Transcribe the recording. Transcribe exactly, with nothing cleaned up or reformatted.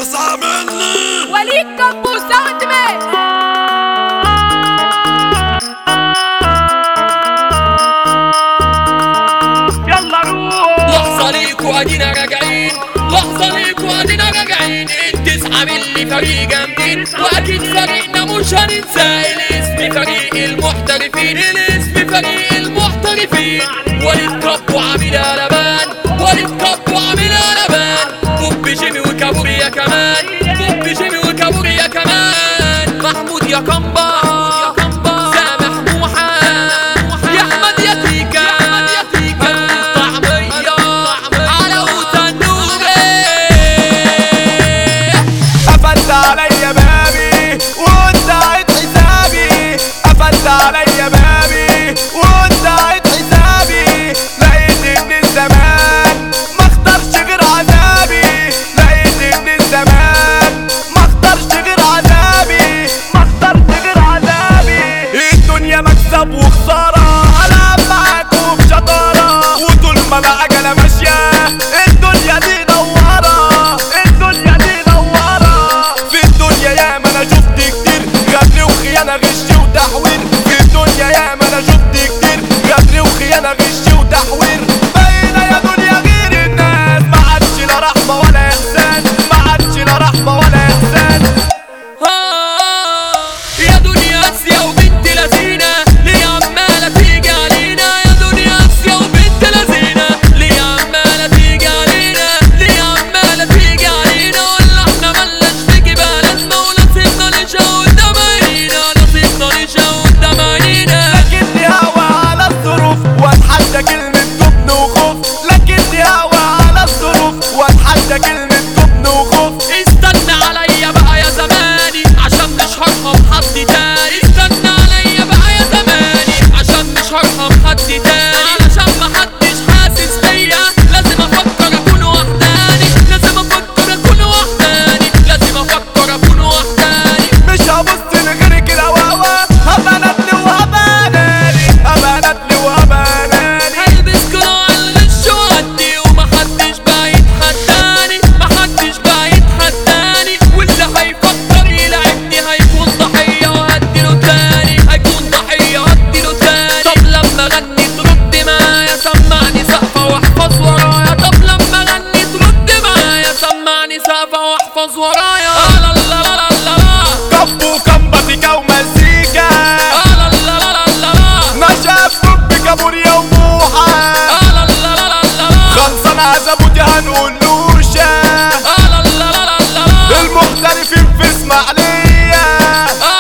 اسعى مني وليد كابو ساوند مان. يلا روح. لحظة ليكوا ادينا راجعين، لحظة ليكوا ادينا راجعين. التسعة ملي فريق جامدين، واكيد فريقنا مش هننسى. الاسم فريق المحترفين، الاسم فريق المحترفين. وليد كابو عامل قلبان، وليد كابو عامل قلبان. بوب جيمي وكابوريا كمان، بوب جيمي وكابوريا كمان. محمود يا كمبا، سامح موحى، يا احمد يا تيكا، طعمية على وتنوري. قفلت عليا بابي وانت عيد حسابي، قفلت عليا بابي وانت عيد حسابي. لقيت ان الزمان ما اختارش غير عذابي، لقيت ان الزمان ما اختارش غير عذابي، ما اختارش غير عذابي. الدنيا مكسب وخسارة، العب معاكوا بشطارة. وطول ما العجلة ماشية الدنيا دي دوارة، الدنيا دي دوارة. في الدنيا ياما انا شفت كتير غدر وخيانة غش وتحوير، في الدنيا ياما انا شفت كتير غدر وخيانة غش وتحوير. بقينا يا دنيا غير الناس، ما عادش لا رحمة ولا احسان، ما عادش لا رحمة ولا احسان. يا دنيا اسيا وبنت لذينة، ليه عمالة تيجي علينا؟ يا دنيا اسيا وبنت لذينة، ليه عمالة تيجي علينا؟ ليه عمالة تيجي علينا؟ ولا احنا ملناش نيجي بلدنا ونصيبنا نشا قدام عينينا، نصيبنا نشا قدام عينينا. لكني هوا على الظروف واتحدى كلمة جبن وخوف، لكني هوا على الظروف واتحدى كلمة جبن وخوف. استنى عليا بقى يا زماني عشان مش هرحم حد تاني، استنى عليا بقى يا زماني عشان مش هرحم حد تاني. علشان محدش حاسس بيا لازم افكر اكون وحداني، لازم افكر اكون وحداني، لازم افكر اكون وحداني. مش هبص لغيرك كده واوا، هبقى ندل وهبقى ناني، هبقى ندل وهبقى ناني. هلبس قناع الغش وادي ومحدش بقى يتحداني، محدش بقى يتحداني. واللي هيفكر يلعبني هيكون ضحية وهديله تاني، هيكون ضحية وهديله تاني. طب لما غني ترد معايا، سمعني سقفة واحفظ ورايا. طب لما غني ترد معايا، سمعني سقفة واحفظ ورايا. لا لا لا لا لا كابو كمباتيكا ومزيكا، لا لا لا لا لا نشأ بحب كابوريا وموحى. لا لا لا لا خلصان عزبوتي هنقول نوشة، لا لا لا لا المحترفين في اسماعيلية.